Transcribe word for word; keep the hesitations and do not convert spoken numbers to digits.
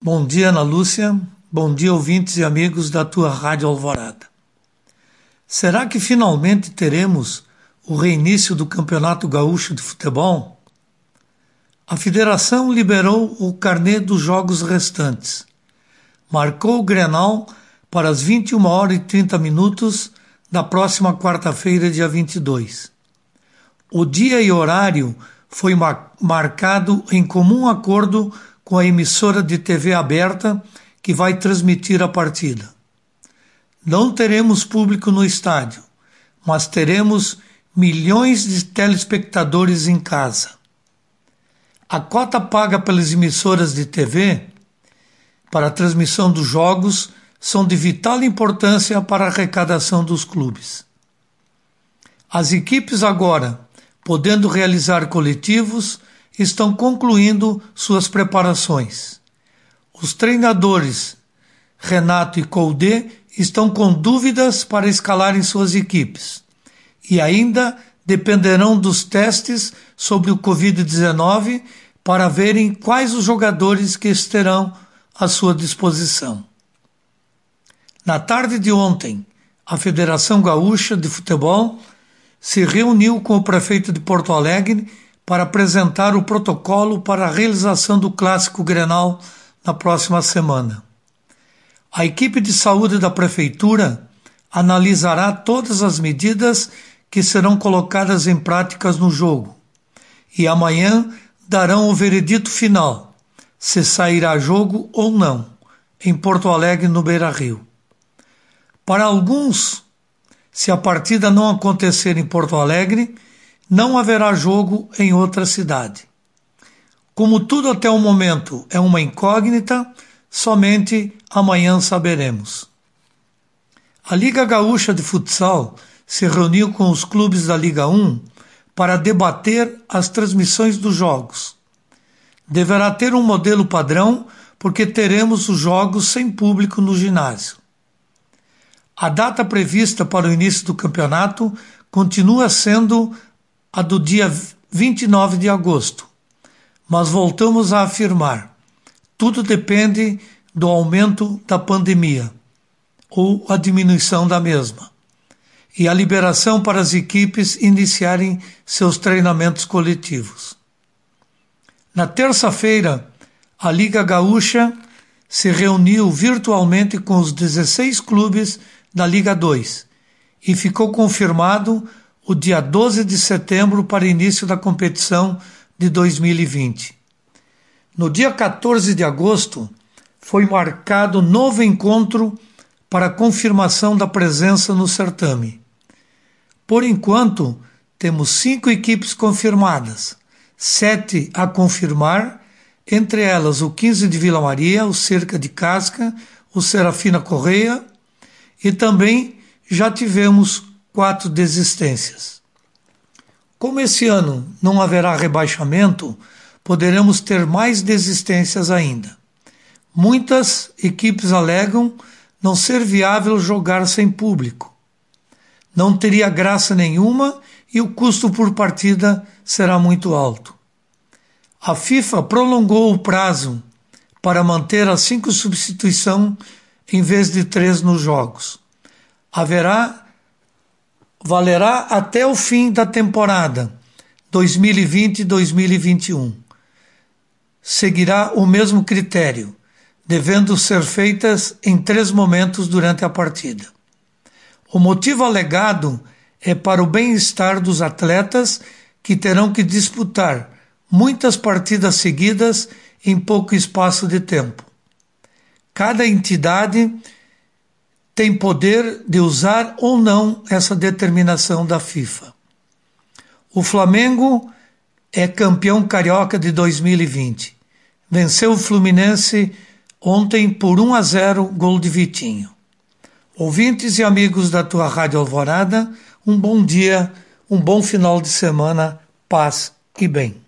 Bom dia, Ana Lúcia. Bom dia, ouvintes e amigos da tua Rádio Alvorada. Será que finalmente teremos o reinício do Campeonato Gaúcho de Futebol? A federação liberou o carnê dos jogos restantes. Marcou o Grenal para as vinte e uma horas e trinta minutos da próxima quarta-feira, dia vinte e dois. O dia e horário foi mar- marcado em comum acordo com a emissora de T V aberta que vai transmitir a partida. Não teremos público no estádio, mas teremos milhões de telespectadores em casa. A cota paga pelas emissoras de T V para a transmissão dos jogos são de vital importância para a arrecadação dos clubes. As equipes agora, podendo realizar coletivos, estão concluindo suas preparações. Os treinadores Renato e Coudet estão com dúvidas para escalarem suas equipes e ainda dependerão dos testes sobre o covid dezenove para verem quais os jogadores que estarão à sua disposição. Na tarde de ontem, a Federação Gaúcha de Futebol se reuniu com o prefeito de Porto Alegre para apresentar o protocolo para a realização do Clássico Grenal na próxima semana. A equipe de saúde da prefeitura analisará todas as medidas que serão colocadas em práticas no jogo e amanhã darão o veredito final, se sairá jogo ou não, em Porto Alegre, no Beira-Rio. Para alguns, se a partida não acontecer em Porto Alegre, não haverá jogo em outra cidade. Como tudo até o momento é uma incógnita, somente amanhã saberemos. A Liga Gaúcha de Futsal se reuniu com os clubes da Liga um para debater as transmissões dos jogos. Deverá ter um modelo padrão, porque teremos os jogos sem público no ginásio. A data prevista para o início do campeonato continua sendo a do dia vinte e nove de agosto, mas voltamos a afirmar, tudo depende do aumento da pandemia ou a diminuição da mesma e a liberação para as equipes iniciarem seus treinamentos coletivos. Na terça-feira, a Liga Gaúcha se reuniu virtualmente com os dezesseis clubes da Liga dois e ficou confirmado o dia doze de setembro para início da competição de dois mil e vinte. No dia quatorze de agosto, foi marcado novo encontro para confirmação da presença no certame. Por enquanto, temos cinco equipes confirmadas, sete a confirmar, entre elas o quinze de Vila Maria, o Cerca de Casca, o Serafina Correia, e também já tivemos quatro desistências. Como esse ano não haverá rebaixamento, poderemos ter mais desistências ainda. Muitas equipes alegam não ser viável jogar sem público. Não teria graça nenhuma e o custo por partida será muito alto. A FIFA prolongou o prazo para manter as cinco substituições em vez de três nos jogos. Haverá Valerá até o fim da temporada dois mil e vinte a dois mil e vinte e um. Seguirá o mesmo critério, devendo ser feitas em três momentos durante a partida. O motivo alegado é para o bem-estar dos atletas que terão que disputar muitas partidas seguidas em pouco espaço de tempo. Cada entidade tem poder de usar ou não essa determinação da FIFA. O Flamengo é campeão carioca de dois mil e vinte. Venceu o Fluminense ontem por um a zero, gol de Vitinho. Ouvintes e amigos da tua Rádio Alvorada, um bom dia, um bom final de semana, paz e bem.